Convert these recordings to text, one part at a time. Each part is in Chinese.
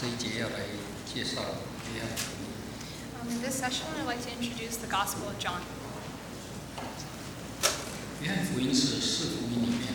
这一节要来介绍约翰福音。 In this session, I'd like to introduce the Gospel of John. 约翰福音是四福音里面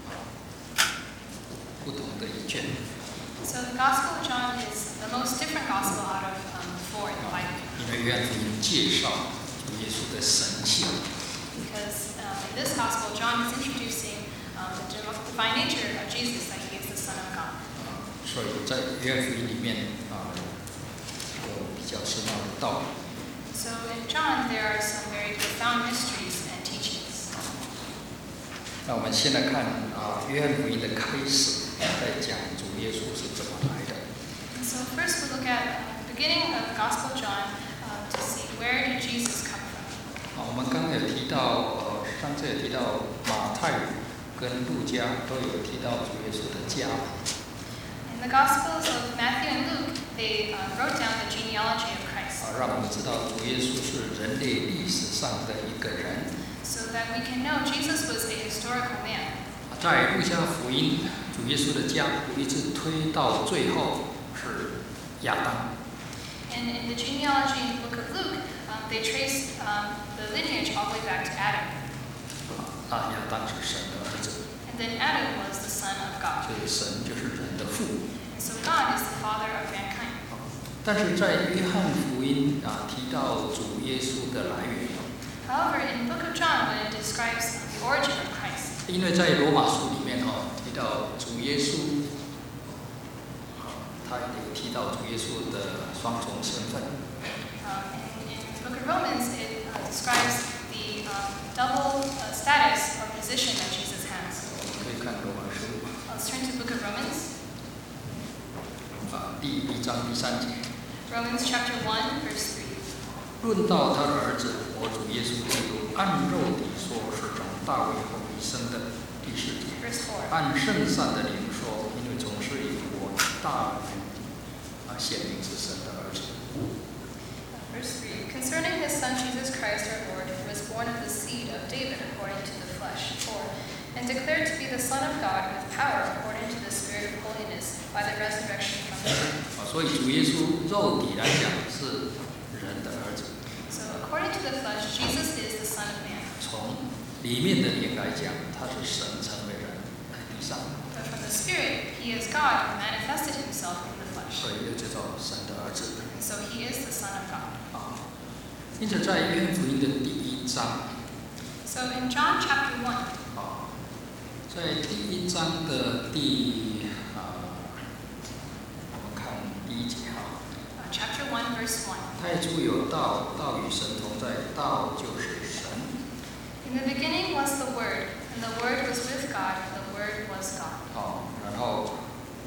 不同的一卷。 So the Gospel of John is the most different Gospel out of the four in the Bible. 因为约翰福音介绍主耶稣的神性。 Because in this Gospel, John is introducing the divine nature of Jesus, that he is the Son of God. 所以在约翰福音里面有比较深奥的道理。 So in John, there are some very profound mysteries and teachings. 那我们先来看约翰福音的开始，在讲主耶稣是怎么来的。 And so first we look at the beginning of the Gospel of John to see where did Jesus come from. 我们刚刚有提到，上次有提到马太跟路加都有提到主耶稣的家谱。 In the Gospels of Matthew and Luke, they wrote down the genealogy of Christ. 让我们知道主耶稣是人类历史上的一个人。 So that we can know Jesus was a historical man. 在路加福音，主耶稣的家谱一直推到最后是亚当。 And in the genealogy in the book of Luke, they trace the lineage all the way back to Adam. 亚当是神的儿子。 And then Adam was the son of God. 所以神就是人的父。 And so God is the father of mankind. 但是在约翰福音提到主耶稣的来源。 However, in the book of John, when it describes the origin of Christ, 因为在罗马书里面提到主耶稣，他有提到主耶稣的双重身份。 in the book of Romans, it describes the double status or position that Jesus has. 我们可以看罗马书。 Let's turn to the book of Romans. 第1章第3节。 Romans chapter 1, verse 3. 论到他的儿子，我主耶稣基督，按肉体说是从大卫后裔生的。第4节。 Verse 4. 按圣善的灵说，因为总是以我大显明是神的儿子。 Verse 3. Concerning his son Jesus Christ our Lord, who was born of the seed of David according to the flesh, 4. And declared to be the Son of God with power according to the Spirit of holiness by the resurrection from the dead. 所以主耶稣肉体来讲是人的儿子。 So according to the flesh, Jesus is the Son of Man. 从里面的灵来讲，他是神成为人在地上。 But from the Spirit, he is God who manifested himself in the flesh. 所以又叫做神的儿子。 And so he is the Son of God. 因此在约翰福音的第1章。 So in John chapter 1. 在第1章的我们看第1节 Chapter 1, verse 1. 太初有道，道与神同在，道就是神。 In the beginning was the Word, and the Word was with God, and the Word was God. 然后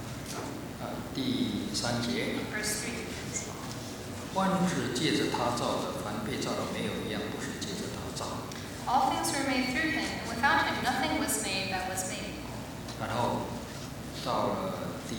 第3节。 Verse 3. 万物是借着他造的，凡被造的没有一样不是借着他造。 All things were made through him, and without him nothing was made that was made. 然后到了第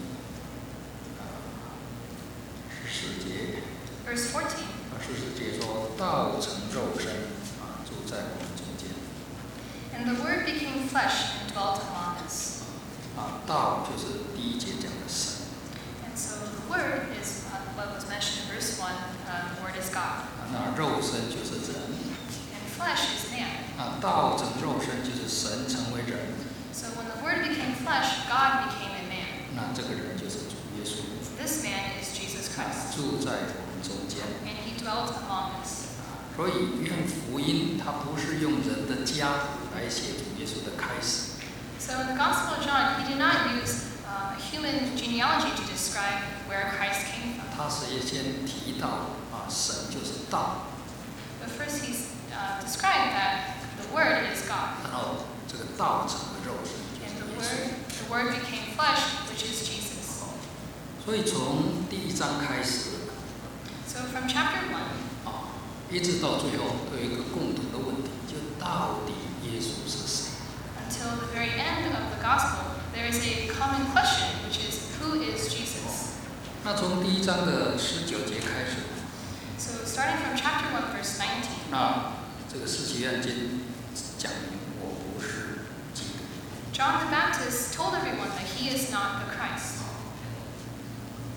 14节。 Verse 14. 14节说，道成肉身，住在我们中间。 And the Word became flesh and dwelt among us. 道就是第1节讲的神。 And so the Word is what was mentioned in verse 1. The Word is God. 那肉身就是人。 And flesh is man. 道成肉身就是神成为人。 So when the Word became flesh, God became a man. 那这个人就是主耶稣。 This man is Jesus Christ. 住在我们中间。 And he dwelt among us. 所以约翰福音它不是用人的家谱来写主耶稣的开始。 So in the Gospel of John, he did not use human genealogy to describe where Christ came from. 他是先提到神就是道。 But first he described that the Word is God. 然后这个道成了肉身， And the Word became flesh, which is Jesus. 所以从第1章开始， So from chapter 1, 一直到最后都有一个共同的问题，就到底耶稣是谁？ until the very end of the Gospel, there is a common question, which is, who is Jesus? 那从第1章的19节开始， So starting from chapter 1, verse 19, 那这个施洗约翰讲明我不是基督。 John the Baptist told everyone that he is not the Christ.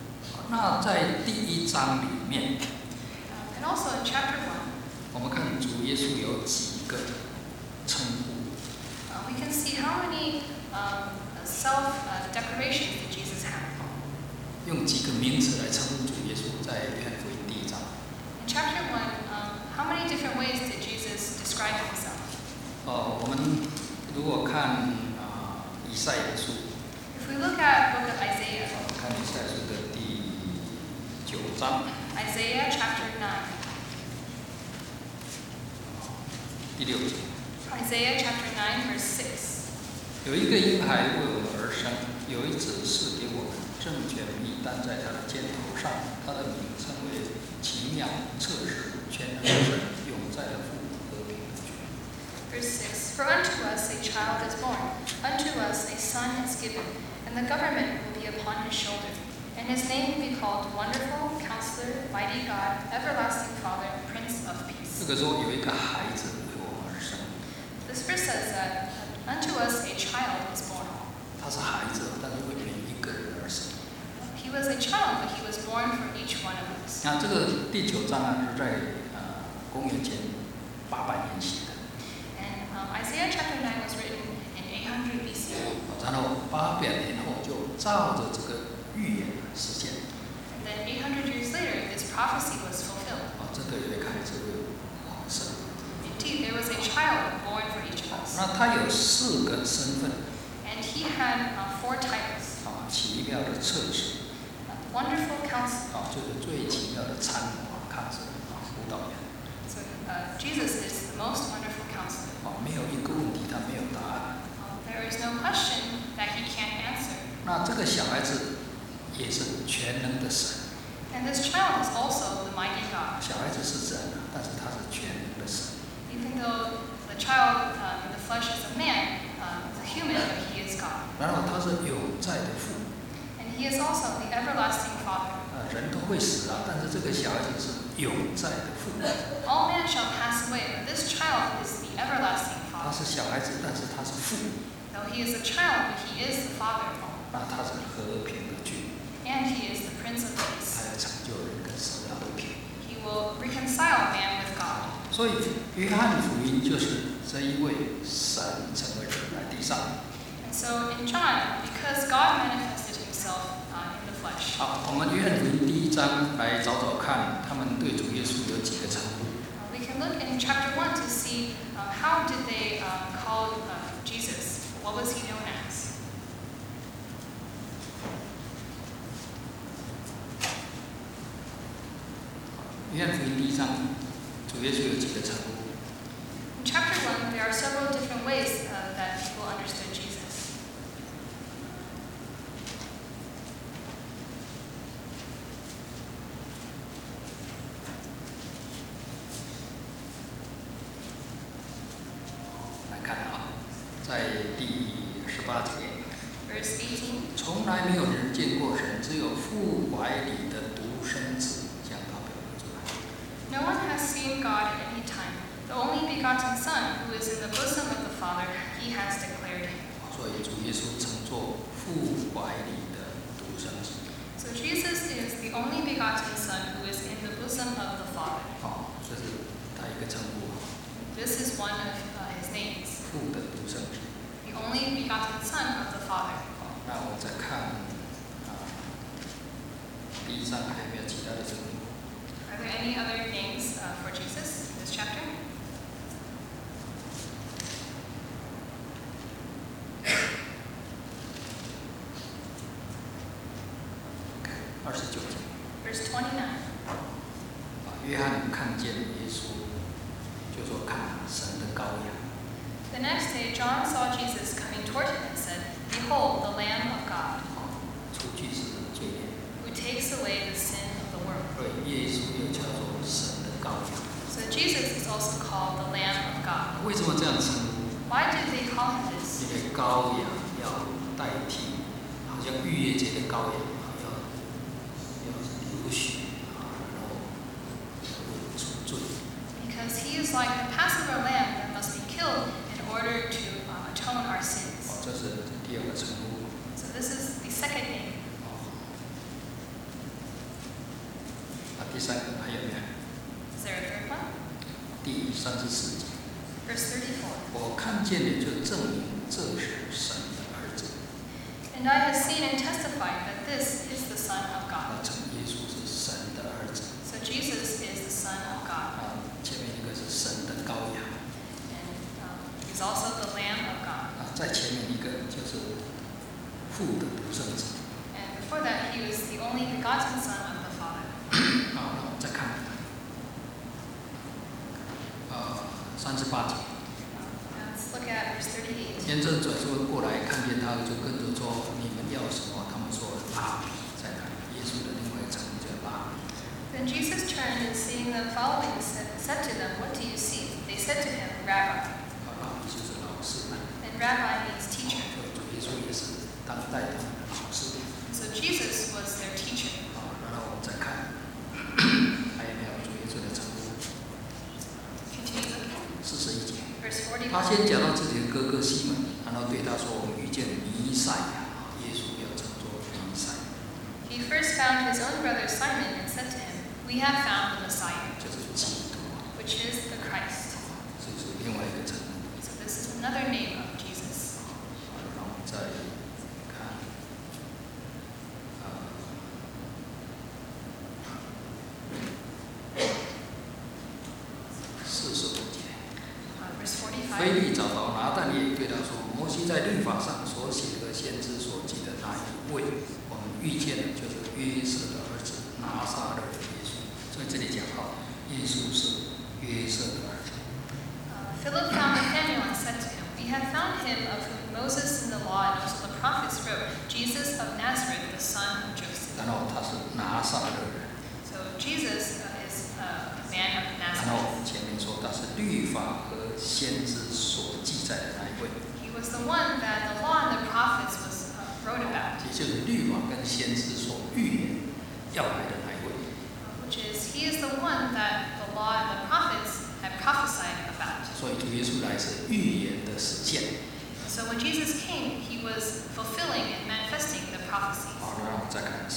那在第1章里面， And also in chapter 1, 我们看主耶稣有几个称呼。 we can see how many self-declarations that Jesus had. 用几个名词来称呼主耶稣，在约翰福音第1章。 In chapter 1, how many different ways did Jesus describe himself? 我们如果看以赛亚书， If we look at the book of Isaiah, 看以赛亚书的第9章 Isaiah chapter 9, 第6节， Isaiah chapter 9, verse 6. 有一个婴孩为我们而生，有一子赐给我们，政权必担在他的肩头上，他的名称为奇妙、策士、全能的神，永在的父，和平的君。 Verse 6, For unto us a child is born, unto us a son is given, and the government will be upon his shoulder. And his name will be called Wonderful, Counselor, Mighty God, Everlasting Father, Prince of 这 Peace. 个说有一个孩子为我们而生， This verse says that unto us a child is born. 他是孩子，但是为每一个人而生。 He was a child, but he was born for each one of us. 那这个第9章呢，是在公元前800年写的， And Isaiah chapter 9 was written in 800 BC. 然后800年后就照着这个预言实现。 And then 800 years later, this prophecy was fulfilled. 真的有一个孩子为我们生。 Indeed, there was a child born for each of us. 那他有4个身份， And he had 4 titles. 奇妙的策士， Wonderful Counselor. 就是最奇妙的参谋看守辅导员。 So Jesus is the most wonderful counselor. 没有一个问题他没有答案。 There is no question that he can't answer. 那这个小孩子也是全能的神。 And this child is also the mighty God. 小孩子是人，但是他是全能的神。 Even though the child in the flesh is a man, is a human, but he is God. 然后他是永在的父。 And he is also the everlasting Father. 人都会死啊，但是这个小孩子是永在的父。 All men shall pass away, but this child is the everlasting 他 Father. 是小孩子，但是他是父。 Though he is a child, but he is the Father. 那他是和平的君， And he is the Prince of 他 Peace. 要成就人跟神的和平。 He will reconcile man with God. 所以约翰福音就是这一位神成为人来地上。 And so in John, because God manifested himself in the flesh, 好，我们约翰福音第1章来找找看，他们对主耶稣有几个称呼。 we can look in chapter 1 to see how did they call Jesus. What was he known as? 约翰福音第1章，主耶稣有几个称呼？ In chapter 1, there are several different ways that people understood Jesus. 来看啊，在第18节， Verse 18, 从来没有人见过神，只有父怀里的独生子将他表明出来。 No one has seen God at any time. The only begotten Son, who is in the bosom of the Father, he has declared him. 所以主耶稣称作父怀里的独生子。 So Jesus is the only begotten Son who is in the bosom of the Father. 这是他一个称呼。 This is one of his names, 父的独生子。 the only begotten Son of the Father. 那我们再看第1章还有没有其他的称呼？ Are there any other names for Jesus in this chapter? 29节。 Verse 29. 约翰看见耶稣，就说看神的羔羊。 The next day, John saw Jesus coming toward him and said, Behold, the Lamb of God, 出去是罪孽， who takes away the sin of the world. 所以耶稣又叫做神的羔羊。 So Jesus is also called the Lamb of God. 为什么这样称呼？ Why did they call him this? 因为羔羊要代替，好像逾越节的羔羊要流血然后赎罪。 Because he is like the Passover lamb that must be killed in order to atone our sins. 这是第2个称呼。 So this is the second name. 三个还有没有？ Is there a third one? 第34节， Verse 34. 我看见了就证明这是神的儿子。 And I have seen and testified that this is the Son of God. 那称耶稣是神的儿子。 So Jesus is the Son of God. 前面一个是神的羔羊。 And he's also the Lamb of God. 在前面一个就是父的独生子。 And before that, he was the only begotten Son of the Father. 好，那我们再看38节。 Let's look at verse 38. 见证转说过来，看见他就跟着说：“你们要什么？”他们说：“拉比。”在哪里？耶稣的另外一个称呼叫拉比。 Then Jesus turned and seeing them following, said to them, What do you seek? They said to him, Rabbi. 拉比就是老师。 And Rabbi means teacher. 主耶稣也是当代他们的老师。 So Jesus was their teacher. 好，然后我们再看，还有没有主耶稣的称呼 Continue looking. ？41节。 Verse 他 45. 先讲到自己的哥哥西门，然后对他说：“我们遇见弥赛亚，耶稣要称作弥赛亚， He first found his own brother Simon and said to him, We have found the Messiah, 就是基督， which is the Christ. 这是另外一个称呼。 So this is another name of Jesus. 好，让我们再看，45节。 Verse 腓 45. 利找到拿但业，对他说：“摩西在律法上所写和先知所记的那一位，我们遇见的就是约瑟的儿子拿撒勒的耶稣。”所以这里讲到，耶稣是约瑟的儿子。 Philip found Nathanael and said to him, We have found him of whom Moses in the law and also the prophets wrote, Jesus of Nazareth, the son of Joseph. 然后他是拿撒勒人， So Jesus is a man of 然 Nazareth. 后前面说他是律法和先知所记载的那一位， He was the one that the law and the prophets wrote about, 也就是律法跟先知所预言要来的那一位。 which is he is the one that the law and the prophets had prophesied about. 所以主耶稣来是预言的实现。 So when Jesus came, he was fulfilling and manifesting the prophecies. 好，那让我们再看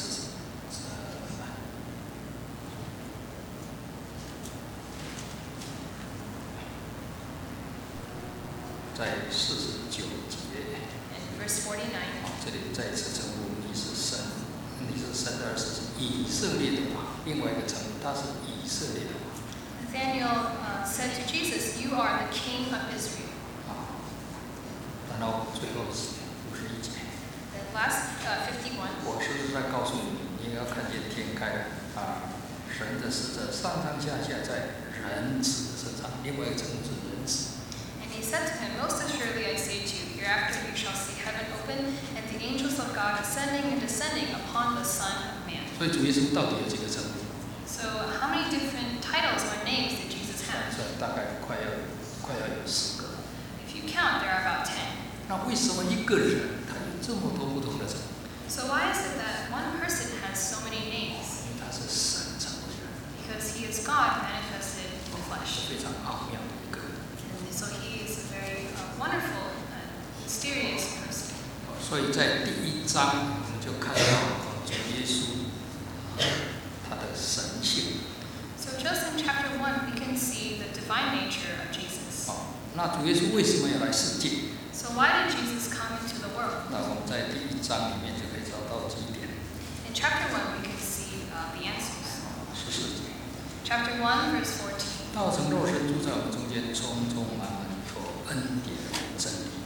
在49节， In verse 49, 这里再一次称呼你是神，你是神的儿子，是以色列的王。另外一个称呼，他是以色列的王。 Nathanael said to Jesus, You are the king of Israel. 然后最后是51节， Then last 51, 我是在告诉你，你也要看见天开了神的使者上上下下在人子的身上。另外一个称呼是人子。 and he said to him, Most assuredly I say to you, hereafter you shall see heaven open, and the angels of God ascending and descending upon the Son of Man. 所以主耶稣到底有几个称呼？ So how many different titles or names did Jesus 算 have? 大概快要有10个。 If you count, there are about 10. 那为什么一个人他有这么多不同的称呼？ So why is it that one person has so many names? 因为他是神成为人， Because he is God manifested in the 是 flesh. 非常奥妙的一个人。 And so he is a very wonderful and mysterious person. 所以在第1章我们就看到主耶稣他的神性。 So just in chapter 1, we can see the divine nature of Jesus. 那主耶稣为什么要来世界？ So why did Jesus come into the world? 那我们在第1章里面就可以找到几点。 In chapter 1, we can see the answers. 14节， Chapter 1, verse 14. 道成肉身住在我们中间，充充满满有恩典真理。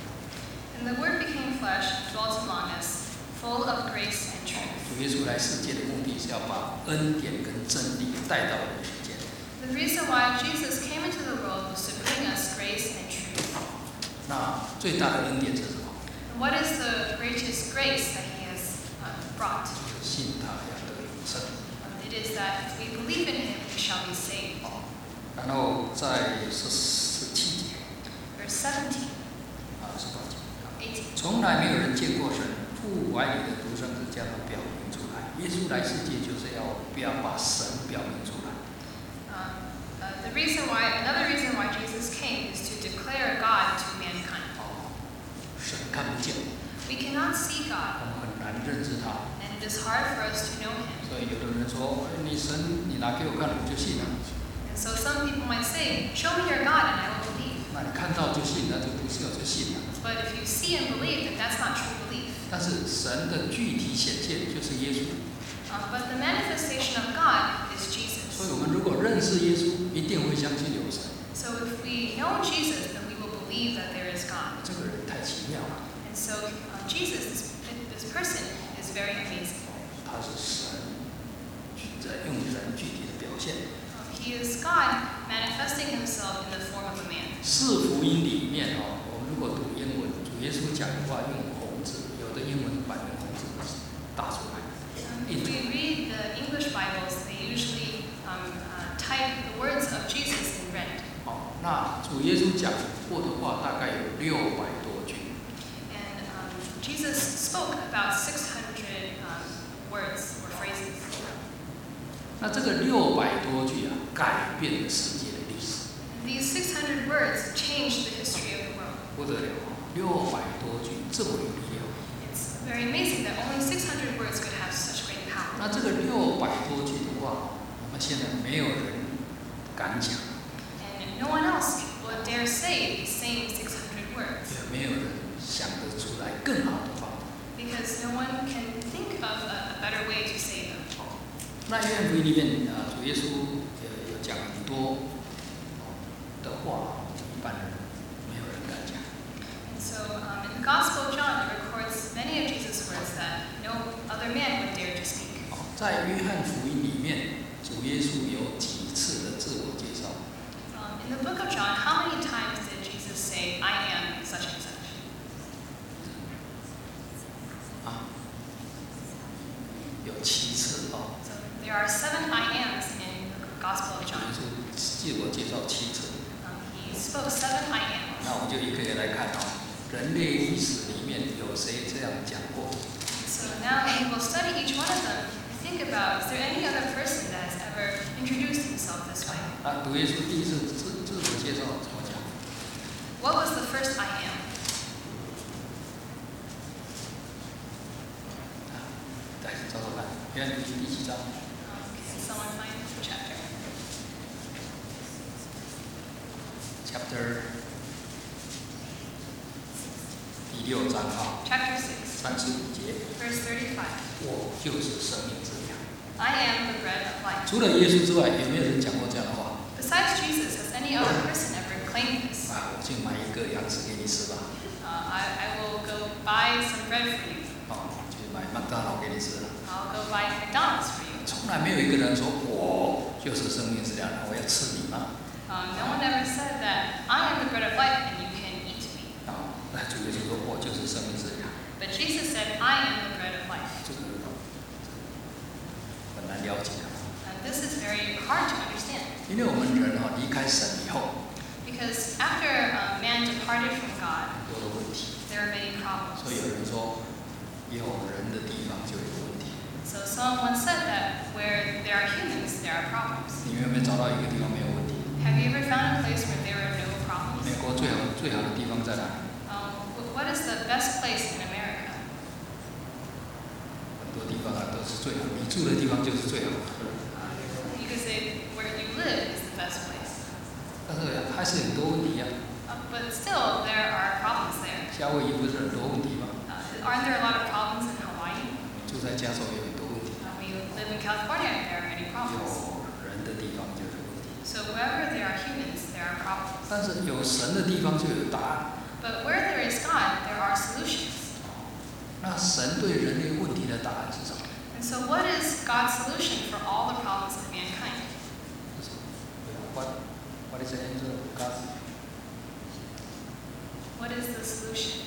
And the Word became flesh and dwelt among us, full of grace and truth. 主耶稣来世界的目的是要把恩典跟真理带到人世间。 The reason why Jesus came into the world was to bring us grace and truth. 那最大的恩典是什么？ And what is the greatest grace that He has brought? 就是信他要得永生。 It is that if we believe in Him, we shall be saved. 然后在17节 Verse 17, 18节， 18. 从来没有人见过神，父怀里的独生子将他表明出来。耶稣来世界就是要把神表明出来。 Another reason why Jesus came is to declare God to mankind. 神看不见， We cannot see God, 我们很难认知他。 and and it is hard for us to know Him. 所以有的人说，你拿给我看，我就信了。 And so some people might say, "Show me your God, and I will believe." 那你看到就信，那就不是就信了。 But if you see and believe, then that's not true belief. 但是神的具体显现就是耶稣。 But the manifestation of God is Jesus. 所以我们如果认识耶稣，一定会相信有神。 So if we know Jesus, then we will believe that there is God. 这个人太奇妙了。 And so Jesus, this person, is very amazing. 他是神在用人具体的表现。 He is God manifesting Himself in the form of a man. 四福音里面我们如果读英文，主耶稣讲的话用红字，有的英文版用红字打出来。 If we read the English Bibles, they usually type the words of Jesus in red. 那主耶稣讲过的话大概有600多句。 And Jesus spoke about 600 words or phrases. 那这个600多句改变了世界的历史。 These 600 words changed the history of the world. 不得了，600多句这么有力量。 It's very amazing that only 600 words could have such great power. 那这个600多句的话，我们现在没有人敢讲。 And no one else would dare say these same 600 words. 也没有人想得出来更好的方法。 Because no one can think of a better way to say them. 那约翰福音里面主耶稣有讲很多的话，一般人没有人敢讲。 And so in the Gospel of John, it records many of Jesus' words that no other man would dare to speak. 在约翰福音里面，主耶稣有几次的自我介绍？ In the book of John, how many times did Jesus say, "I am such and such"? 有7次哦。 So there are 7 I ams in the Gospel of 主 John. 耶稣自我介绍7次。 He spoke 7 I ams. 那我们就一个一个来看人类历史里面有谁这样讲过？ So now we will study each one of them and think about, is there any other person that has ever introduced himself this way? 主耶稣第一次自我介绍怎么讲？ What was the first I am? 来找找看，约翰福音第几章？ Can someone find the chapter? Chapter 第6章 Chapter 6, 35节， verse 35. 我就是生命之粮。 I am the bread of life. 除了耶稣之外，有没有人讲过这样的话？ Besides Jesus, has any other person ever claimed this? 我去买一个粮食给你吃吧。 I will go buy some bread for you. 去买麦当劳给你吃。 I'll go buy McDonald's for you. 从来没有一个人说我就是生命之粮，我要吃你吗？ No one ever said that I am the bread of life and you can eat me. 那主耶稣说我就是生命之粮。 But Jesus said, I am the bread of life. 这个很难了解。 And this is very hard to understand. 因为我们人离开神以后， Because after man departed from God, 很多的问题， there are many problems. 所以有人说，有人的地方就有问题。 So someone said that where there are humans, there are problems. 你有没有找到一个地方没有问题？ Have you ever found a place where there are no problems? 美国最好的地方在哪里？ What is the best place in America? 很多地方都是最好，你住的地方就是最好的。 You could say where you live is the best place. 但是还是很多问题呀。 But still, there are problems there. 夏威夷不是很多问题吗？ Aren't there a lot of problems in Hawaii? 住在加州有很多问题。 We live in California and there are many problems. 有人的地方就有问题。 So wherever there are humans, there are problems. 但是有神的地方就有答案。 But where there is God, there are solutions. 那神对人类问题的答案是什么？ And so what is God's solution for all the problems of mankind? What is the answer of God? What is the solution?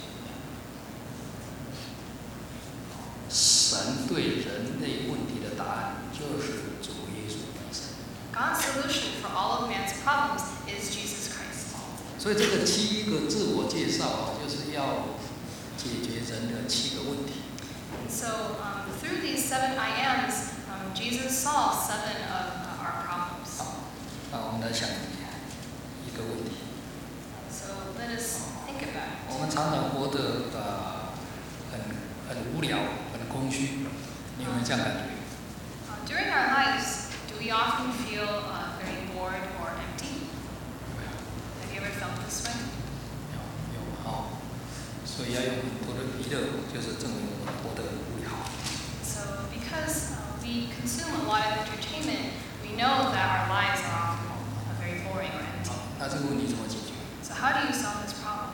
神对人类问题的答案就是主耶稣本身。 God's solution for all of man's problems is Jesus Christ. 所以这个7个自我介绍就是要解决人的7个问题。 And so through these 7 I ams, Jesus solved 7 of our problems. 那我们来想一个问题。 So let us think about it. 我们常常活得很无聊，很空虚。 你有没有这样感觉？ During our lives, do we often feel very bored or empty? 有没有？ Have you ever felt this way? 有啊，所以要用很多的娱乐，就是证明我们活得不好。 So, because we consume a lot of entertainment, we know that our lives are often very boring or empty. 那这个问题怎么解决？ So, how do you solve this problem?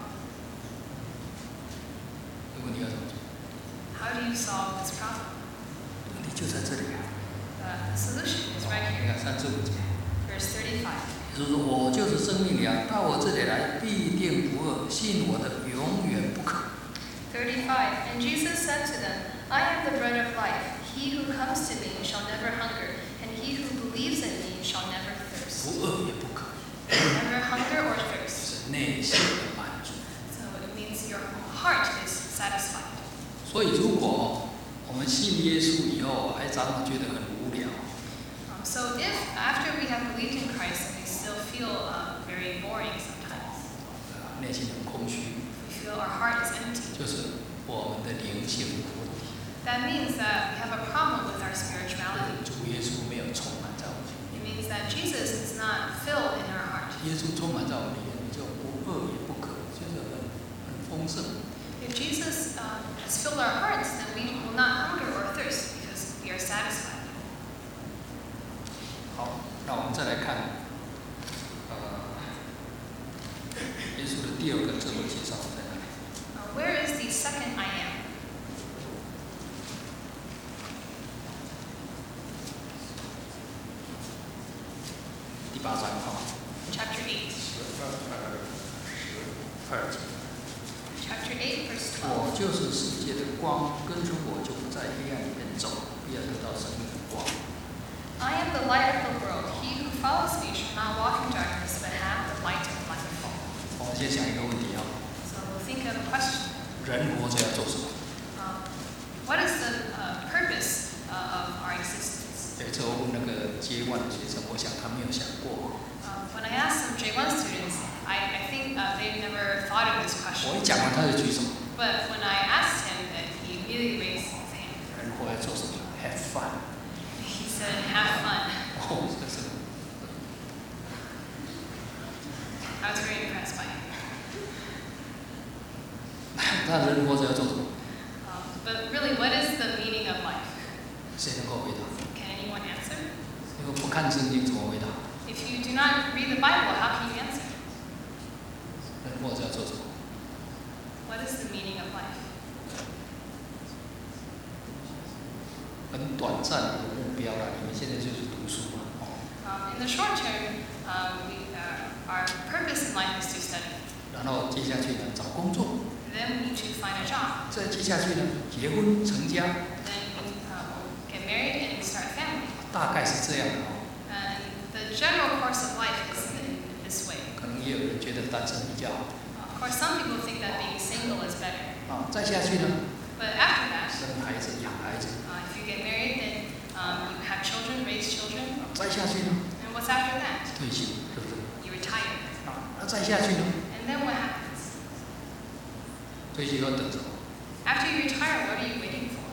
这个问题要怎么解决？ How do you solve this problem? 问题就在这里啊！ The solution is right 你 here, 看35节， verse 35. 就是说我就是生命粮，到我这里来必定不饿，信我的永远不渴。 35. And Jesus said to them, I am the bread of life. He who comes to me shall never hunger, and he who believes in me shall never 不 thirst. 饿也不渴， Never hunger or thirst. 是内心的满足。 So it means your heart is satisfied. 所以，如果我们信耶稣以后，还常常觉得很无聊， So if after we have believed in Christ and we still feel very boring sometimes, 内心很空虚， we feel our heart is empty, 就是我们的灵性有问题。 that means that we have a problem with our spirituality. 主耶稣没有充满在我们里 It means that Jesus is not filled in our heart. 面，耶稣充满在我们里面，你就不饿也不渴，就是很丰盛。 If Jesus has filled our hearts, then we will not hunger or thirst because we are satisfied. 好，那我们再来看，耶稣的第二个自我介绍在哪里？ Where is the second I am? 第8章哈， Chapter 8. 12节。 Chapter 8, verse 我 12. 就是世界的光，跟着我就不在黑暗里面走，必然得到生命的光。 I am the light of the world. He who follows me shall not walk in darkness, but have the light of life. 我们先想一个问题啊， So we'll think of a question. 人活着要做什么？ What is the purpose of our existence? 有一次我问那个接万的学生，我想他没有想过。 When I asked some J1 students, I think they've never thought of this 我 question. 一讲完他就举手。 But when I asked him, he immediately raised his hand. 人活着做什么 ？Have fun。 He said, have fun. 哦，这是 I was very impressed by him. 那人活着要做什么？ But really, what is the meaning of life? 谁能够回答？ Can anyone answer? 如果不看圣经怎么回答？ If you do not read the Bible, how can you answer? 人活着要做什么？ What is the meaning of life? 很短暂的目标啦，你们现在就是读书嘛，哦， In the short term, our purpose in life is to study. 然后接下去呢找工作， Then we need to find a job. 再接下去呢结婚成家， Then we get married and we start a family. 大概是这样的哦。 And the general course of life is in this way. 可能也有人觉得单身比较好 Of course, some people think that being single is better. 啊。再下去呢， But after that, 生孩子养孩子， if you get married, then you have children, raise children. 再下去呢 And what's after that? 退休，对不对？ You retire. 啊，那再下去呢， And then what happens? 退休要等什么？ After you retire, what are you waiting for?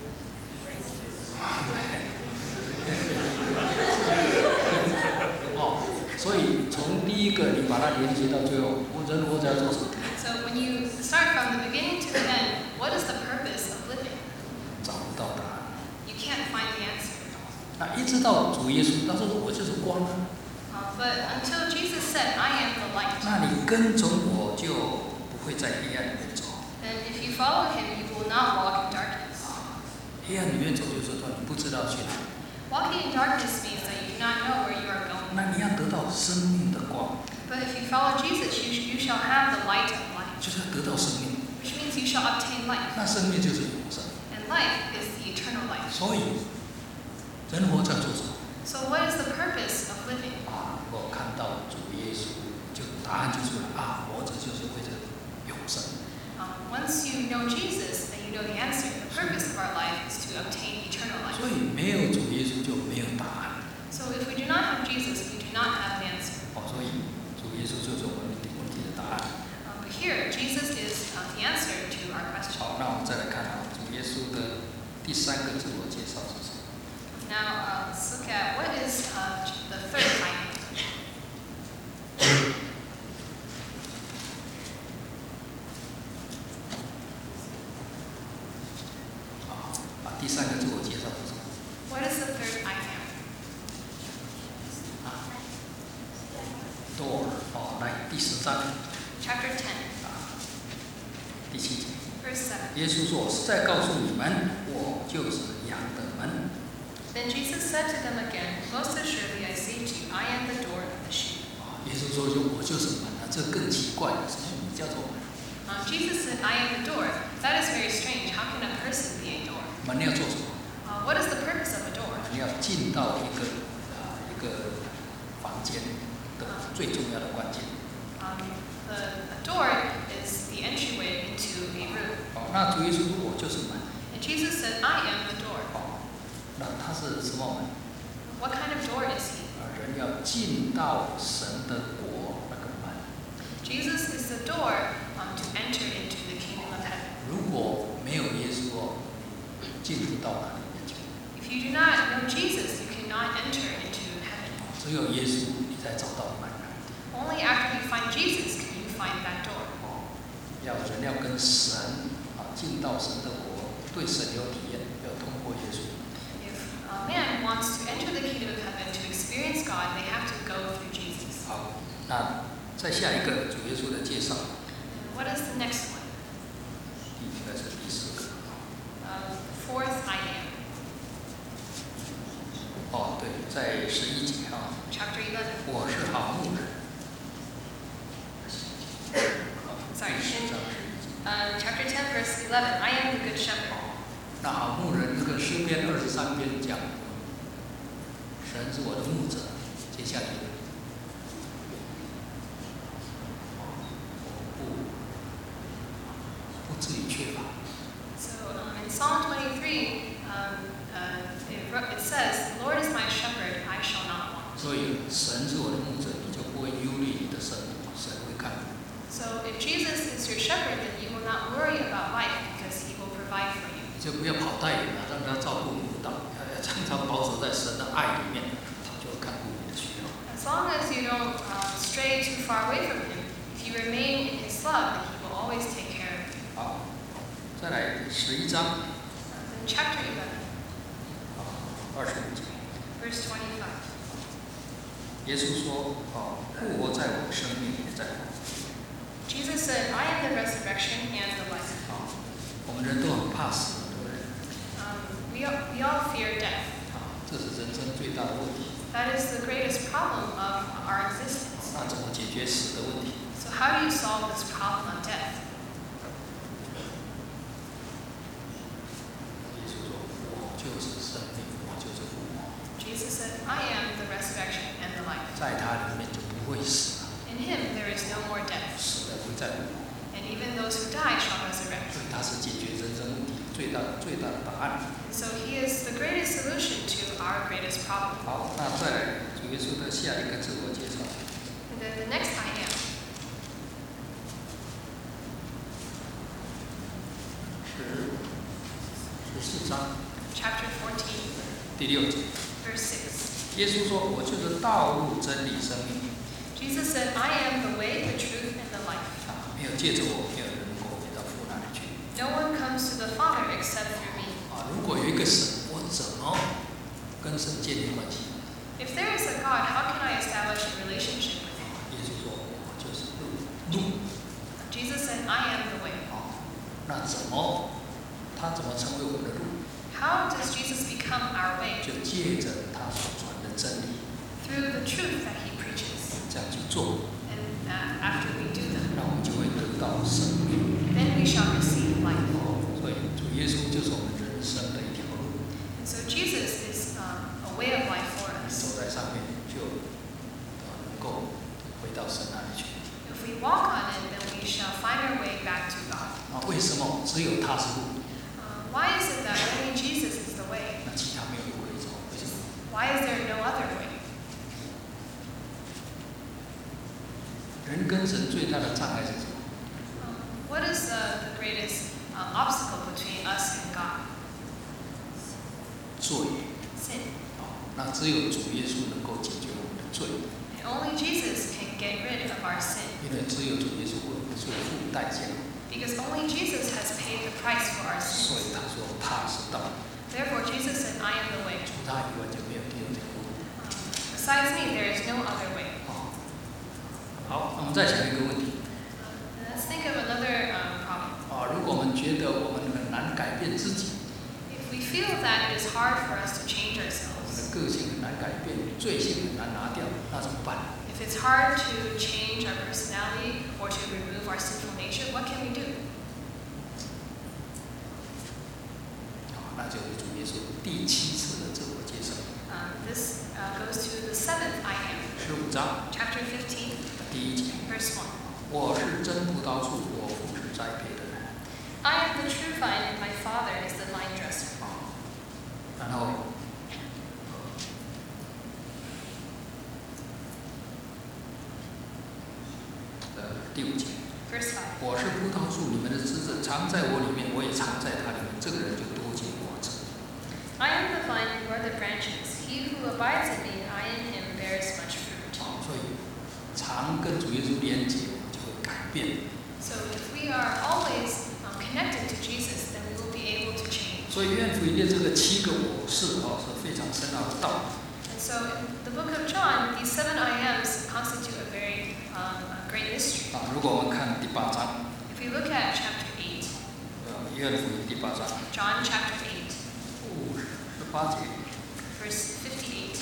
哦，所以从第一个你把它连接到最后，人活着要做什么？ So when you start from the beginning to the end, what is the purpose of living? 找不到答案。 You can't find the answer. 那一直到主耶稣，他说我就是光啊， But until Jesus said, I am the light, 那你跟从我就不会在黑暗里面走。 then if you follow him, you will not walk in darkness. 黑暗里面走就是说你不知道去哪里， Walking in darkness means that you do not know where you are going. 那你要得到生命的光， But if you follow Jesus, you shall have the light of life, 就是要得到生命。 which means you shall obtain life. 那生命就是永生。 And life is the eternal life. 所以人活着要做什么？ So what is the purpose of living? 啊，我看到主耶稣，就答案就出来啊，活着就是为了永生。 Once you know Jesus, then you know the answer. The purpose of our life is to obtain eternal 所 life. 以没有主耶稣就没有答案。 So if we do not have Jesus, we do not have the answer. 哦，所以主耶稣就是我们问题的答案。 But here, Jesus is the answer to our question. 好，那我们再来看啊，主耶稣的第三个自我介绍是什么？ Now, let's look at what is the third I am. 第三个自我介绍是什么？ What is the third I am? door 来第10章 Chapter 10, 第7节， verse 7. 耶稣说：“我实在告诉你们，我就是羊的门。 Then Jesus said to them again, Most assuredly I say to you, I am the door of the sheep. 耶稣说：“我就是门啊，这更奇怪了，什么你叫做门？ Jesus said, I am the door. That is very strange. How can a person be a door? 门要做什么？ What is the purpose of a door? 你要进到一个房间的最重要的关键。 A door is the entryway into a room. 那主耶稣说我就是门。 And Jesus said, I am the door. 那他是什么门？ What kind of door is he? 人要进到神的国那个门。 Jesus is the door to enter into the kingdom of heaven. 如果没有耶稣进不到那里面去。 If you do not know Jesus, you cannot enter into heaven. 只有耶稣，你才找到门。 Only after you find Jesus can you find that door. 人要跟神进到神的国，对神有体验，要通过耶稣。 If a man wants to enter the kingdom of heaven to experience God, they have to go through Jesus. 好，那再下一个主耶稣的介绍， And what is the next one? 应该是第4个。 Fourth I am. 对，在11节 Chapter 11. 我是好牧人。 Sorry, 10章11节。 chapter 10, verse 11. I am the good shepherd. 那好牧人这个诗篇23篇讲，神是我的牧者，接下去不至于缺乏。 So in Psalm 23, it says, The Lord is my shepherd, I shall not want. 所以神是我的牧者，你就不会忧虑你的生命，神会看顾。 So if Jesus is your shepherd, then you will not worry about life because he will provide for you. 你就不要跑太远了，让他照顾你不到，常常保守在神的爱里面，他就会看顾你的需要。 As long as you don't stray too far away from him, if you remain in his love, then he will always take care of you. 好，再来11章 Then chapter 11, 25节， verse 25. 耶稣说：“复活在我，生命也在我。” Jesus said, I am the resurrection and the life. 我们人都很怕死，对不对？ We all fear death. 这是人生最大的问题。 That is the greatest problem of our existence. 那怎么解决死的问题？ So how do you solve this problem of death? 耶稣说：“我就是生命，我就是复活， Jesus said, I am the resurrection and the life. 在他里面就不会死了， In him there is no more death, 死的不再复活。 and even those who die shall resurrect. 所以他是解决人生问题最大的答案。 So he is the greatest solution to our greatest problem. 好，那再来主耶稣的下一个自我介绍， And then the next I am. 14章 Chapter 14, 第6节， verse 6. 耶稣说：“我就是道路、真理、生命。 Jesus said, I am the way, the truth, and the life. 没有借着我，没有人能够到父那里去。 No one comes to the Father except through me. 如果有一个神，我怎么跟神建立关系？ If there is a God, how can I establish a relationship with him? 耶稣说：“我就是路。 Jesus said, I am the way. 那他怎么成为我们的路？ How does Jesus become our way? 就借着他所传的真理， Through the truth that he preaches. 这样去做， And after we do them, 那我们就会得到生命。 then we shall receive life. 所以主耶稣就是我们人生的一条路， And so Jesus is a way of life for us. 走在上面就能够回到神那里去。 If we walk on it, then we shall find our way back to God. 为什么只有他是路？ Why is it that only Jesus is the way? 那其他没有路可以走？为什么？ Why is there no other way? 人跟神最大的障碍是什么？ What is the greatest obstacle between us and God? 罪。 sin. 那只有主耶稣能够解决我们的罪， And only Jesus can get rid of our sin. 因为只有主耶稣为我们的罪付代价， Because only Jesus has paid the price for our 所 sins. 以他说他是道， Therefore, Jesus said, I am the way. 除他以外就没有第二条路。 Besides me, there is no other way. 好，那我们再想一个问题 Let's think of another problem. 如果我们觉得我们很难改变自己， If we feel that it is hard for us to change 我们 ourselves, 的个性很难改变，罪性很难拿掉，那怎么办？ if it's hard to change our personality or to remove our sinful nature, what can we do? 那就是主耶稣第7次的自我介绍， This goes to the seventh I am, 15章 chapter 15, 第1节。 verse 1. 我是真葡萄树，我父是栽培的人。 I am the true vine, and my Father is the vine dresser. 然后，第5节， Verse 5. 我是葡萄树，你们的枝子藏在我里面，我也藏在它里面，这个人就多结果子。 I am the vine, you are the branches. He who abides in me, and I in him, bears much fruit. 所以，常跟主耶稣连结，我们就会改变。 So if we are always connected to Jesus, then we will be able to change. 所以约翰福音的这个7个我是是非常深奥的道理。 And so in the book of John, these 7 I ams constitute a very great mystery. 如果我们看第8章， If we look at chapter 8, 约翰福音第8章 John chapter 8, 18节， verse 58,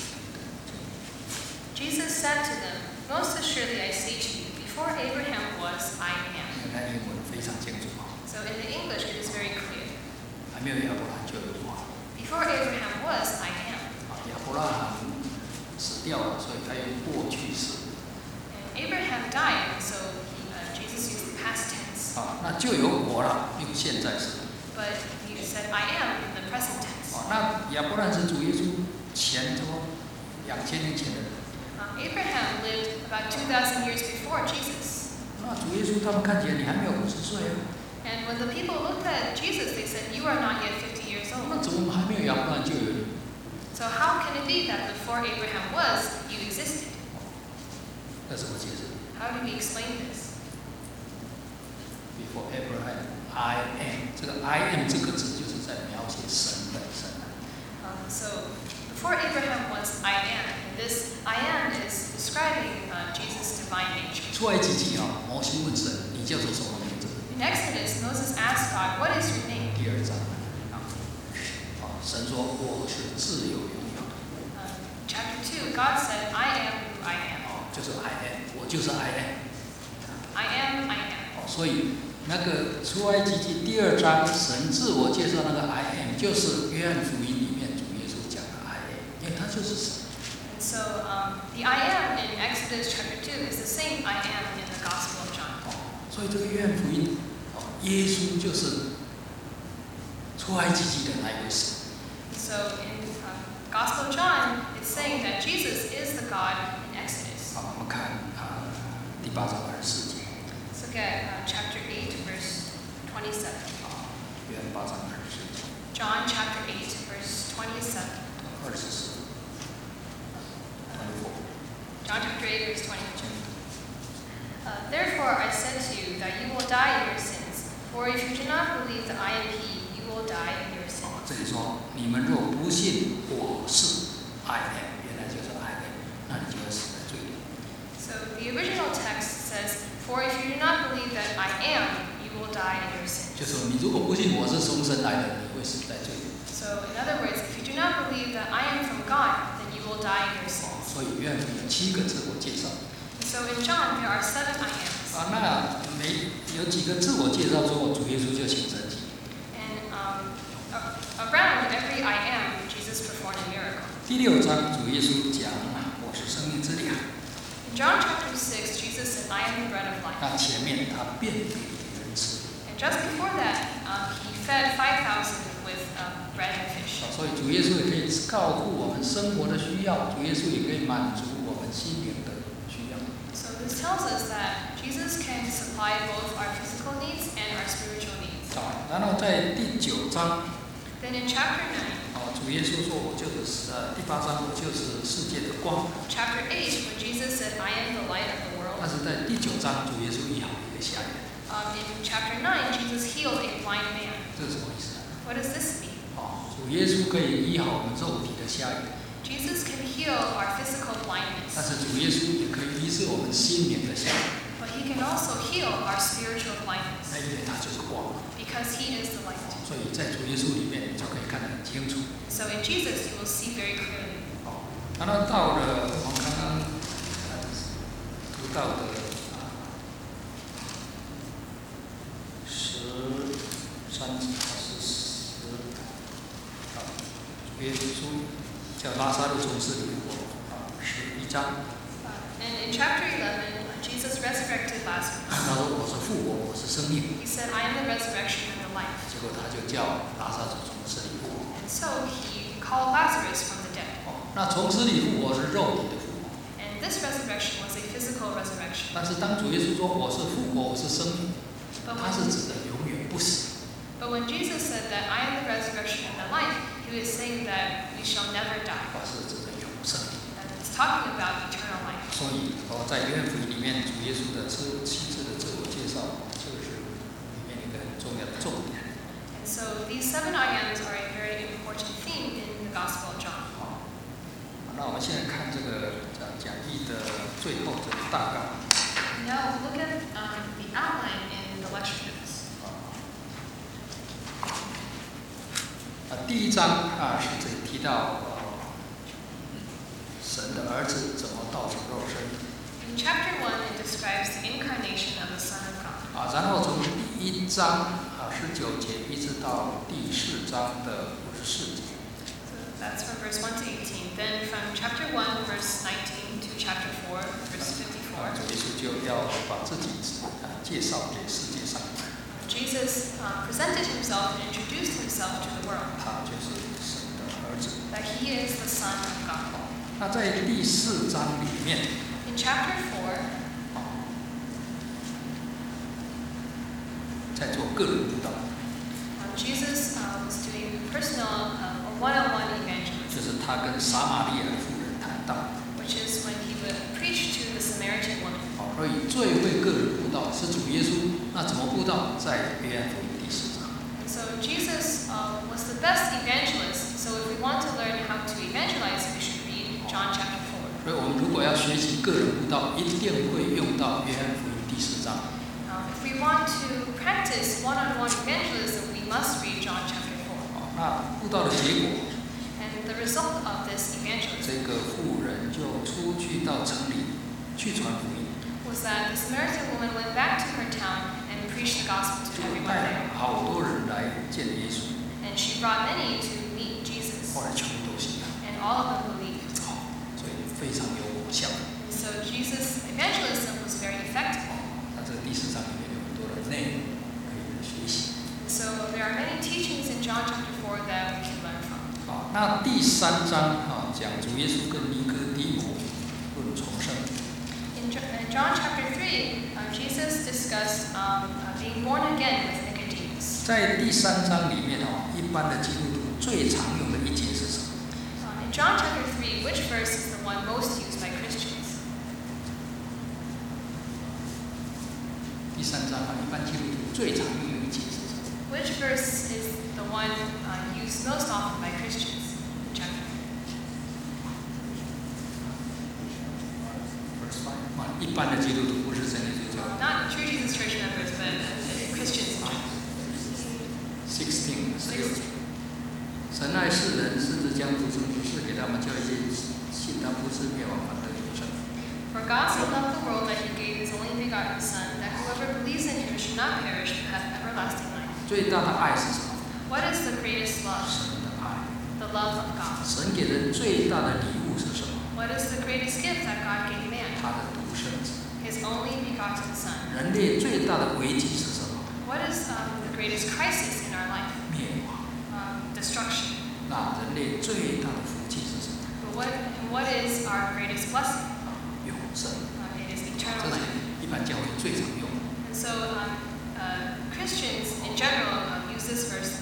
Jesus said to them, Most assuredly I say to you, before Abraham was, I am. 你看英文非常清楚 So in the English, it is very clear. 还没有亚伯拉罕就有话。 Before Abraham was, I am. 亚伯拉罕死掉了，所以他用过去式。 And Abraham died, and so Jesus used the past tense. 那就有我了，用现在式。 But he said, I am in the present tense. 那亚伯拉罕是主耶稣前2000年前的人。 Abraham lived about 2,000 years before Jesus. 那主耶稣他们看起来你还没有50岁啊， And when the people looked at Jesus, they said, You are not yet 50 years 那 old. 怎么还没有亚伯拉罕就有你？ So how can it be that before Abraham was, you existed? 那怎么解释 How do we explain this? ？Before Abraham, I am。这个 I am 这个字就是在描写神本身。 So before Abraham was, I am. And this I am is describing Jesus' divine nature. 出埃及记摩西问神，你叫做什么名字？ In Exodus, Moses asked God, What is your name? 第2章神说我是自由拥有的。 Chapter 2, God said, I am who I am. 就是 I am，我就是 I am。 I am, I am. 所以那个出埃及记第2章神自我介绍那个 I am，就是约翰福音里面主耶稣讲的 I am，因为他就是神。 And so the I am in Exodus chapter 2 is the same I am in the Gospel of John. 所以这个约翰福音，耶稣就是出埃及记的那一位神。 So in Gospel of John, it's saying that Jesus is the God in Exodus. 我们看第8章24节。 Let's look at chapter 8, verse 27. 约翰8章24节。 John chapter 8, verse 27. 24。 John chapter 8, verse 24. Therefore I said to you that you will die in your sins. For if you do not believe that I am He, you will die in your sins. 这里说你们若不信我是 I am， 原来就是 I am， 那你就要死在罪里。 So the original text says, For if you do not believe that I am, you will die in your sins. 就是说你如果不信我是从神来的，你会死在罪里。 So in other words, if you do not believe that I am from God, then you will die in your sins. 所以约翰福音有7个自我介绍。 So in John, there are 7 I ams. 那有几个自我介绍之后，主耶稣就行神迹。 And around every I am, Jesus performed a miracle. 第6章，主耶稣讲我是生命之粮。 In John chapter 6, Jesus said, I am the bread of life. 那前面他便给人吃。 And just before that, he fed 5,000 with bread and fish. 所以主耶稣也可以告诉我们生活的需要，主耶稣也可以满足我们心灵的需要。 So this tells us that Jesus can supply both our physical needs and our spiritual needs. 然后在第9章， Then in chapter 9, 主耶稣说我就是第8章我就是世界的光。 Chapter 8, when Jesus said, I am the light of the world. 但是在第9章，主耶稣医好一个瞎眼。 In chapter 9, Jesus healed a blind man. 这是什么意思？ What does this mean? 主耶稣可以医好我们肉体的瞎眼， Jesus can heal our physical 但 blindness, 是主耶稣也可以医治我们心灵的瞎眼， but he can also heal our spiritual blindness 因为他就是光。 because he is the light. 所以在主耶稣里面，你就可以看得很清楚。 So in Jesus, you will see very clearly. 那到了我们刚刚读到的13还是10，主耶稣叫拉撒路从死里复活，11章。 And in chapter 11, Jesus resurrected Lazarus. 他说我是复活，我是生命。 He said, I am the resurrection and the life. 结果他就叫拉撒路从死里复活。 And so he called Lazarus from the dead. 那从死里复活是肉体的复活， And this resurrection was a physical resurrection. 但是当主耶稣说我是复活，我是生命， But 他 when, 是指的永远不死。 but when Jesus said that I am the resurrection and the life, he was saying that we shall never die. 他是指的永生。 And it's talking about eternal life. 所以在约翰福音里面，主耶稣的7次的自我介绍，这个是里面一个很重要的重点。 And so these 7 I ams are a very important theme in the Gospel of John. 那我们现在看这个讲义的最后的大纲。 Now look at the outline in the lecture notes. 第1章是这里提到神的儿子怎么道成肉身。 In chapter 1, it describes the incarnation of the Son of God. 然后从第1章19节一直到第4章的54节。 So that's from verse 1 to 18. Then from chapter 1, verse 19 to chapter 4, verse 54. 主耶稣就要把自己介绍给世界上， Jesus presented himself and introduced himself to the world, 他就是神的儿子。 that he is the Son of God. 那在第4章里面， In chapter 4, 在做个人布道， Jesus was doing personal or one-on-one 就 evangelism, 是他跟撒玛利亚的妇人谈道。 which is when he would preach to the Samaritan woman. 所以最会个人布道是主耶稣。那怎么布道？在约翰福音第4章。 And so Jesus was the best evangelist. So if we want to learn how to evangelize, we should read John chapter 4. 所以我们如果要学习个人布道，一定会用到约翰福音第4章。 If we want to practice one-on-one evangelism, we must read John chapter 4. 那布道的结果， And the result of this evangelism 这个妇人就出去到城里去传福音， was that the Samaritan woman went back to her town and preached the gospel to 就 everyone 带 there. 了好多人来见耶稣， And she brought many to meet Jesus, 后来全部都信了。 and all of them believed. 所以非常有果效。 And so Jesus' evangelism was very effective. 那这个第4章里面有很多的内容可以学习。 And so there are many teachings in John chapter 4 that we can learn from. 那第3章讲主耶稣跟尼哥底母论重生。 In John chapter 3, Jesus discussed being born again with Nicodemus. 在第3章里面一般的基督徒最常用的一节是什么？ In John chapter 3, which verse is the one most used by Christians? 第3章一般基督徒最常用的一节是什么？ Which verse is the one used most often by Christians? In chapter 一般的基督徒不是真理主教。 Not true Jesus Church members, but Christians. 16. 神爱世人，甚至将独生子赐给他们，叫一切信他不是灭亡，反得永生。 For God so loved the world that he gave his only begotten Son, that whoever believes in him should not perish but have everlasting life. 最大的爱是什么？ What is the greatest love? 神的爱。 The love of God. 神给人最大的礼物是什么？ What is the greatest gift that God gave man? 他的独生子。 His only begotten Son. 人类最大的危机是什么？ What is the greatest crisis in our life? 灭亡。 Destruction. 那人类最大的福气是什么？ But what is our greatest blessing? 永生。 It is 这 eternal 是 life. 一般教会最常用的。 And so Christians in general use this verse the most.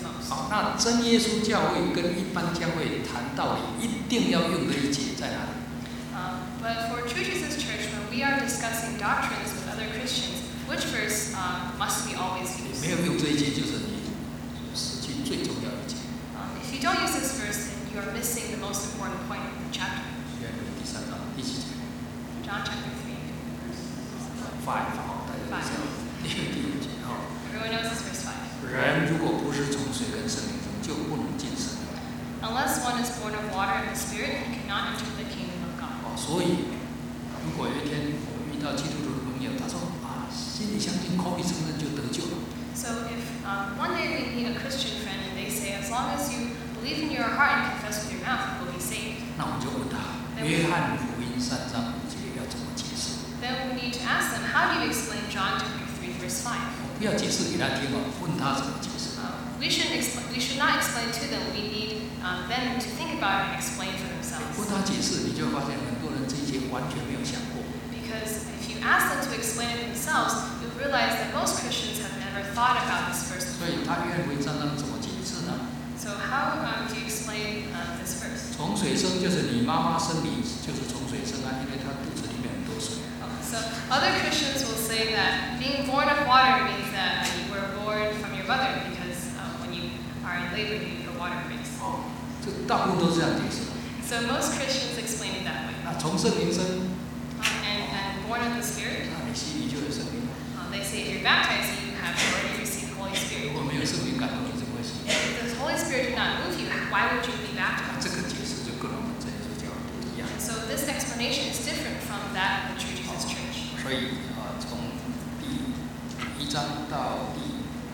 那真耶稣教会跟一般教会谈道理，一定要用的一节在哪里？ But for True Jesus Church, when we are discussing doctrines with other Christians, which verse must we always 你 use? 没有用这一节，就是你失去最重要的一节。 If you don't use this verse, then you are missing the most important point of the chapter. 约翰第3章第7节 John chapter 3. ，5好，大家知道第5节哈。 Everyone knows this verse 5. 人如果不是从水跟圣灵中，就不能进神。 Unless one is born of water and the Spirit, he cannot enter the kingdom of God. 所以如果有一天我们遇到基督徒的朋友，他说啊，心里相信，口里承认就得救了。 So if one day we meet a Christian friend and they say, as long as you believe in your heart and confess with your mouth, you will be saved. 那我们就问他，约翰福音3章5节要怎么解释？ Then we need to ask them, how do you explain John chapter 3, verse 5? 不要解释给他听哦，问他怎么解释。 We should not explain to them. We need them to think about it and explain for 问 themselves. 他解释，你就会发现很多人这一节完全没有想过。 Because if you ask them to explain it themselves, you'll realize that most Christians have never thought about this verse 所以 before. 他约翰福音3章怎么解释呢？ So how do you explain this verse? 从水生就是你妈妈生你就是从水生啊，因为她肚子里面很多水。 So other Christians will say that being born of water means that you were born from your mother because when you are in labor, your water breaks. 哦，这大部分都是这样解释的。 So most Christians explain it that way. 那从圣灵生， And born of the Spirit, 那你心里就有圣灵。 they say if you're baptized, you have already received the Holy 如 Spirit. 果没有圣灵感动，你怎么会信？ If the Holy Spirit did not move you, why would you be 那 baptized? 这个解释就跟我们这耶稣教会不一样。 So this explanation is different from that of the True Jesus Church. 所以从第1章到第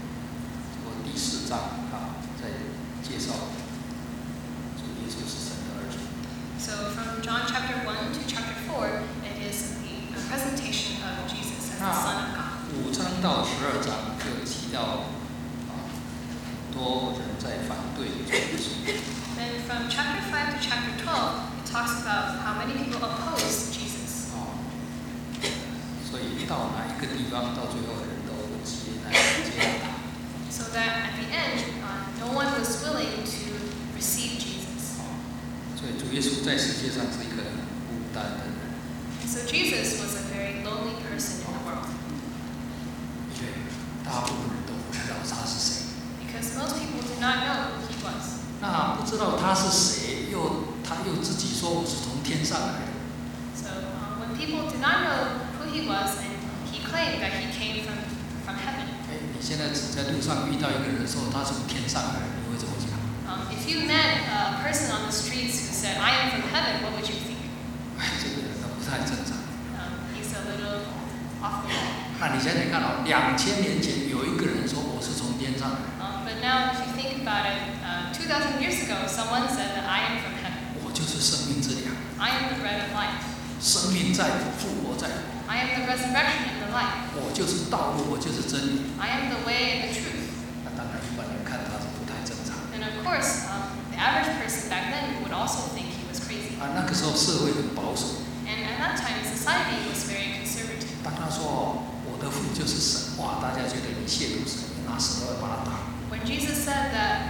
4章在介绍主耶稣是神的儿子。 So from John chapter 1 to chapter 4, it is the presentation of Jesus as the Son of God. 5章到12章就提到很多人在反对主耶稣。 Then from chapter 5 to chapter 12, it talks about how many people oppose Jesus. 所以到哪一个地方，到最后人都接纳他。 So that at the end, no one was willing to receive Jesus. 所以主耶稣在世界上是一个很孤单的人， And so Jesus was a very lonely person in the world 因为大部分人都不知道他是谁。 because most people did not know who he was. 那不知道他是谁，他又自己说我是从天上来的。 So when people did not know who he was, and he claimed that he came from heaven. 你现在只在路上遇到一个人说他从天上来的，你会怎么讲？ If you met a person on the streets who said, I am from heaven, what would you think? 这个人都不太正常。 He's a little off the wall. 那你想想看哦，2000年前有一个人说我是从天上来， But now, if you think about it, 2,000 years ago, someone said that I am from heaven. 我就是生命之粮， I am the bread of life. 生命在我，复活在我， I am the resurrection and the life. 我就是道路，我就是真理。 I am the way and the truth. 那当然，一般人看他是不太正常。 And of course, the average person back then would also think he was crazy. 那个时候社会很保守， And at that time, society was very conservative. 当他说我的父就是神，哇，大家觉得你亵渎神，拿石头来把他打。 When Jesus said that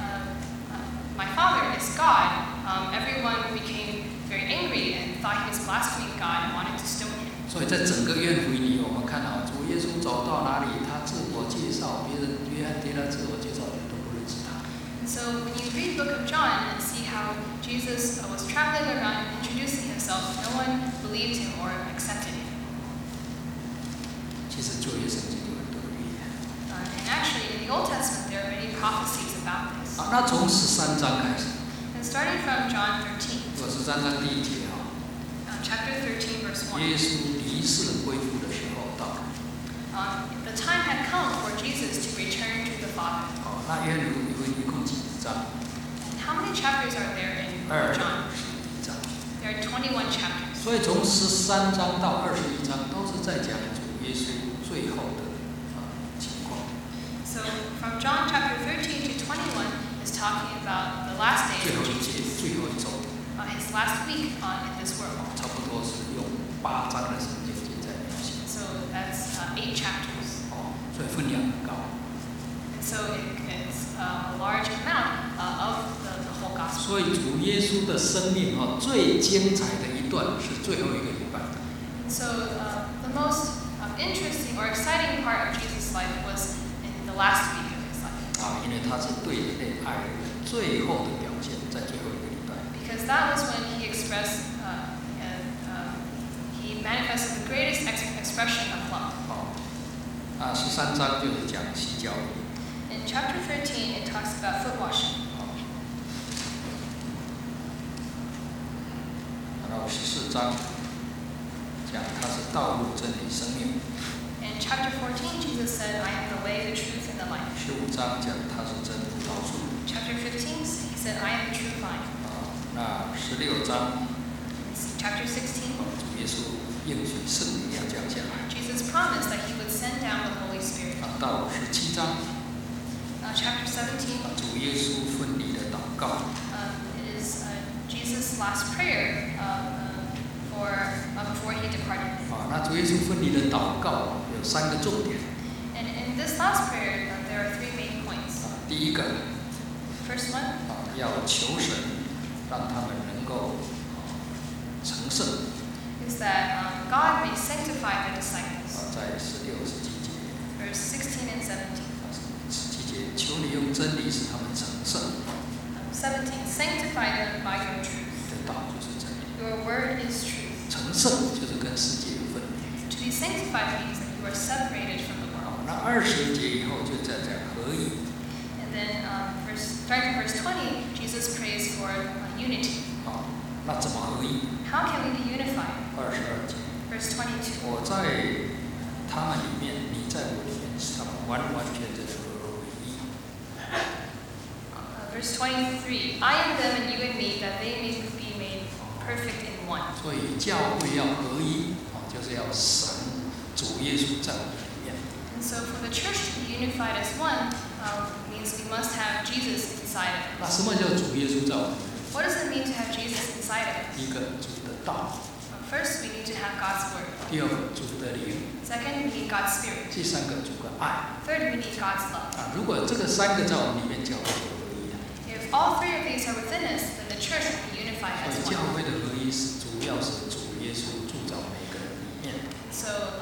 my Father is God, everyone became very angry and thought he was blaspheming God and wanted to stone him. 所以在整个约翰福音里，我们看到主耶稣走到哪里，他自我介绍，别人约翰对他自我介绍，人都不认识他。 And so when you read the book of John and see how Jesus was traveling around and introducing himself, no one believed him or accepted him. 其实旧约圣经有很多的预言。 And actually, in the Old Testament, there are many prophecies about this. 那从13章开始， And starting from John 13, 我13章第1节 chapter 13, verse 1. 耶稣离世恢复的时候到了。 The time had come for Jesus to return to the Father. 那约翰福音一共几章？ And how many chapters are there in John? 21章。 There are 21 chapters. 所以从13章到21章都是在讲主耶稣最后的情况。 So from John chapter 13 to 21 is talking about the last 最 days 后 of 一节， Jesus, 最后一周， his last week in this world. 差不多是用8章的时间在描写。 So that's 8 chapters. 所以分量很高。 And so it's a large amount of the whole gospel. 所以主耶稣的生命最精彩的一段是最后一个礼拜。 So the most interesting or exciting part of Jesus' life was in the last week of his life. 因为他是对人类爱的最后的表现，在最后一个礼拜。 Because that was when he expressed, he manifested the greatest expression of love. 13章就是讲洗脚。 In chapter 13, it talks about foot washing. 然后14章讲他是道路、真理、生命。 In chapter 14, Jesus said, I am the way, the truth, and the life. 15章讲他是真葡萄树。 Chapter 15, he said, I am the true vine. 那16章 Chapter 16, 主耶稣应许圣灵要降下来。 Jesus promised that he would send down the Holy Spirit. 到17章 Chapter 17, 主耶稣分离的祷告。 it is Jesus' last prayer before he departed. 那主耶稣分离的祷告有3个重点。 And in this last prayer, there are 3 main points. 第一个 First one 要求神让他们能够成圣。 is that God may sanctify the disciples. 在16、17节。 Verse 16 and 17. 17节，求你用真理使他们成圣。 17, sanctify them by your truth. 你的道就是真理。 Your word is truth. 成圣就是跟世界有分离。 To be sanctified means that you are separated from the world. 那20节以后就在讲合一。 And then starting from verse 20, Jesus prays for unity. 那怎么合一？ How can we be unified? 22节， Verse 22. 我在他们里面，你在我里面，使他们完完全全的合为一。 Verse 23. I am them and you and me, that they may be made perfect in one. 所以教会要合一，就是要神主耶稣在我们里面。 And so for the church to be unified as one means we must have Jesus inside of 那 us. 什么叫主耶稣在我们里面？ What does it mean to have Jesus inside of us? 第一个，主的道； First, we need to have God's word. 第二个，主的灵； Second, we need God's spirit. 第三个，主的爱。 Third, we need God's love. 如果这个3个在我们里面，教会就合一了。 If all 3 of these are within us, then the church will be unified 所 as 以教 one. 会的合一是主要是主耶稣住在每个人里面。 So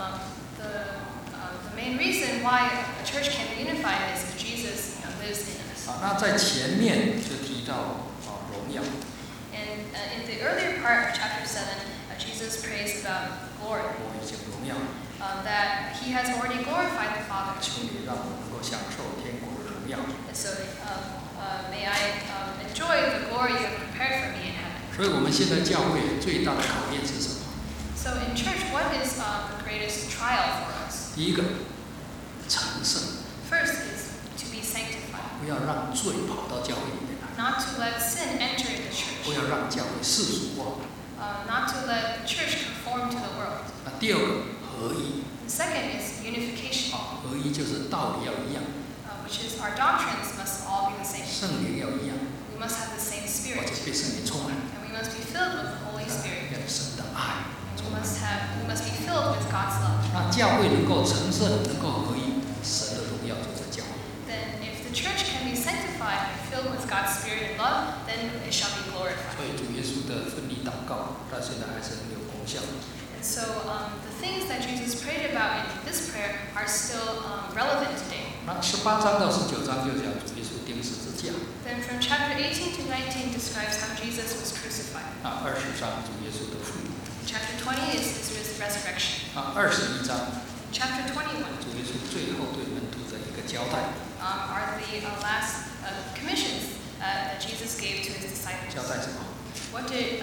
the main reason why a church can be unified is if Jesus lives in us. 那在前面就提到荣耀。 And in the earlier part of chapter 7, Jesus prays about glory, 我已经荣耀， that he has already glorified the Father. 求你让我能够享受天国的荣耀。 And so may I enjoy the glory you have prepared for me in heaven. 所以我们现在教会最大的考验是什么？ So in church, what is the greatest trial for us? 第一个，成圣， First is to be sanctified, 不要让罪跑到教会里面来， not to let sin enter the 不 church, 要让教会世俗化。 not to let the church conform to the world. 那第二个，合一。 The second is unification, 合一就是道理要一样， which is our doctrines must all be the same. 圣灵要一样， We must have the same 或者 spirit, 被圣灵充满， and we must be filled with the Holy Spirit. 要有神的爱 And 充 we 满。 must be filled with God's love. 那教会能够成圣，能够合一，神的荣耀就在教会。 Then if the church can be sanctified and filled with God's spirit and love, then it shall be glorified. 所以主耶稣的分离祷告到现在还是很有功效。 And so the things that Jesus prayed about in this prayer are still relevant today. 那18章到19章就讲主耶稣钉十字架。 Then from chapter 18 to 19 describes how Jesus was crucified. 20章主耶稣的复活。 Chapter 20 is his resurrection. 21章 Chapter 21 主耶稣最后对门徒的一个交代。 are the last commissions that Jesus gave to his disciples. 交代什么？ What did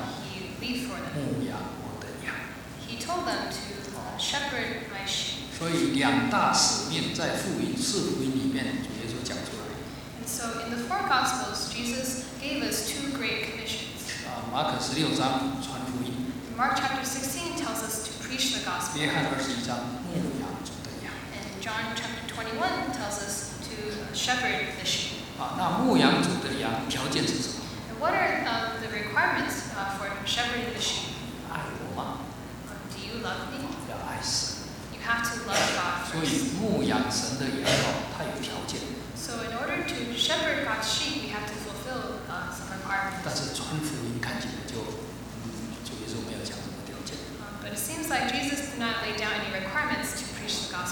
he leave for them? 牧养我的羊。 He told them to shepherd my sheep. 所以2大使命在四福音里面，主耶稣讲出来。 And so in the 4 Gospels, Jesus gave us 2 great commissions. 马可16章传福音， Mark chapter 16 tells us to preach the gospel. 约翰21章牧养主的羊。 And John chapter 21 tells us to shepherd the sheep. 那牧养主的羊条件是什么？ And what are the requirements for shepherding the sheep? 爱我吗？ Do you love me? 要爱神。 You have to love God 所 first. 以牧养神的羊它有条件。 So in order to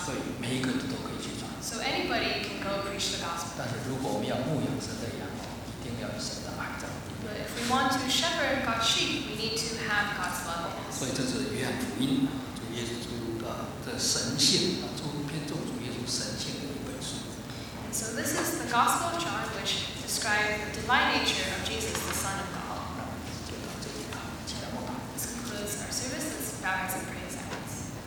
所以每一个人都可以去传。 So anybody can go preach the gospel. 但是如果我们要牧养神的羊一定要有神的爱在我们里面。 But if we want to shepherd God's sheep, we need to have God's love in us. 所以这是约翰福音主耶稣的神性偏重主耶稣神性的一本书。 And so this is the Gospel of John, which describes the divine nature of Jesus, the Son of God. 就到这里啊，起来默祷。 This concludes our service. Let's bow heads and pray.